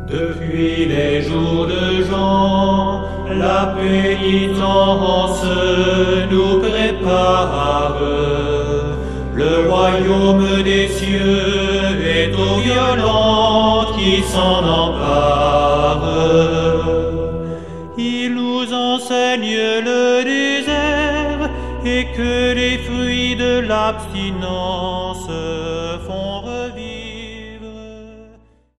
Depuis les jours de Jean, la pénitence nous prépare. Le royaume des cieux est aux violents qui s'en emparent. Il nous enseigne le désert et que les fruits de l'abstinence font